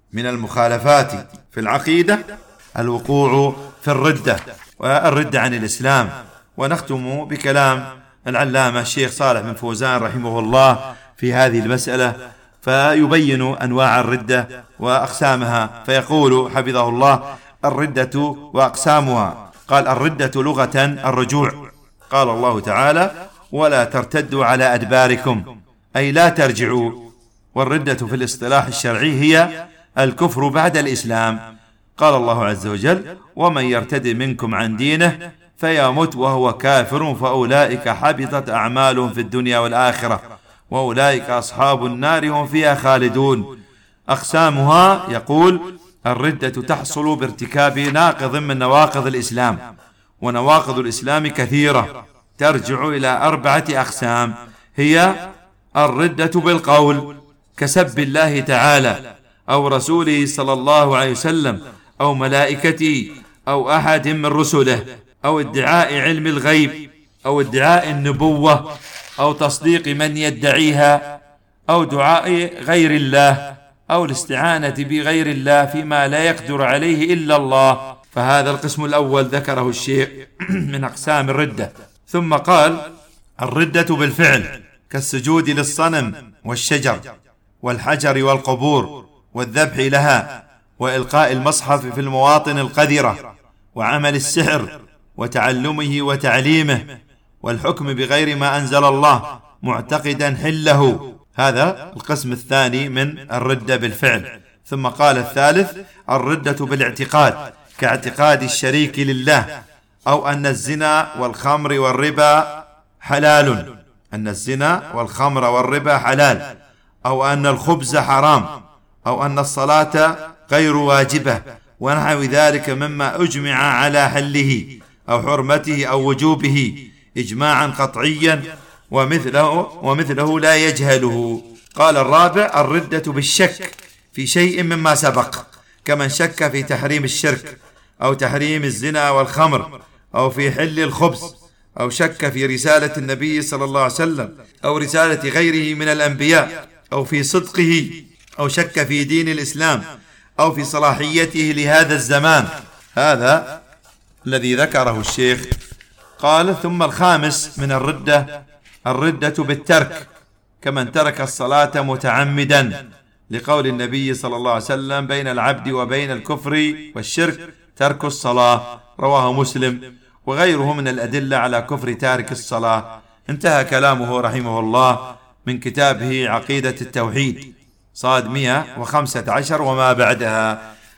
من المخالفات في العقيدة الوقوع في الردة والردة عن الإسلام. ونختم بكلام العلامة الشيخ صالح بن فوزان رحمه الله في هذه المسألة، فيبين أنواع الردة وأقسامها، فيقول حفظه الله: الردة وأقسامها. قال: الردة لغة الرجوع. قال الله تعالى: ولا ترتدوا على أدباركم، أي لا ترجعوا. والردة في الاصطلاح الشرعي هي الكفر بعد الإسلام. قال الله عز وجل: ومن يرتد منكم عن دينه فيمت وهو كافر فأولئك حبطت أعمالهم في الدنيا والآخرة وأولئك أصحاب النار هم فيها خالدون. أقسامها: يقول: الردة تحصل بارتكاب ناقض من نواقض الإسلام، ونواقض الإسلام كثيرة ترجع إلى 4 أقسام، هي الردة بالقول كسب الله تعالى أو رسوله صلى الله عليه وسلم أو ملائكته أو أحد من رسله، أو ادعاء علم الغيب، أو ادعاء النبوة، أو تصديق من يدعيها، أو دعاء غير الله، أو الاستعانة بغير الله فيما لا يقدر عليه إلا الله. فهذا القسم الأول ذكره الشيخ من أقسام الردة. ثم قال: الردة بالفعل كالسجود للصنم والشجر والحجر والقبور والذبح لها وإلقاء المصحف في المواطن القذرة وعمل السحر وتعلمه وتعليمه والحكم بغير ما أنزل الله معتقدا حله. هذا القسم الثاني من الردة بالفعل. ثم قال: الثالث الردة بالاعتقاد كاعتقاد الشريك لله، أو أن الزنا والخمر والربا حلال، أن الزنا والخمر والربا حلال، أو أن الخبز حرام، أو أن الصلاة غير واجبة، ونحو ذلك مما أجمع على حله أو حرمته أو وجوبه إجماعا قطعيا ومثله لا يجهله. قال: الرابع الردة بالشك في شيء مما سبق، كمن شك في تحريم الشرك أو تحريم الزنا والخمر أو في حل الخبز، أو شك في رسالة النبي صلى الله عليه وسلم أو رسالة غيره من الأنبياء أو في صدقه، أو شك في دين الإسلام أو في صلاحيته لهذا الزمان. هذا الذي ذكره الشيخ. قال: ثم الخامس من الردة بالترك، كمن ترك الصلاة متعمدا، لقول النبي صلى الله عليه وسلم: بين العبد وبين الكفر والشرك ترك الصلاة، رواه مسلم وغيره من الأدلة على كفر تارك الصلاة. انتهى كلامه رحمه الله من كتابه عقيدة التوحيد، صاد 115 وما بعدها.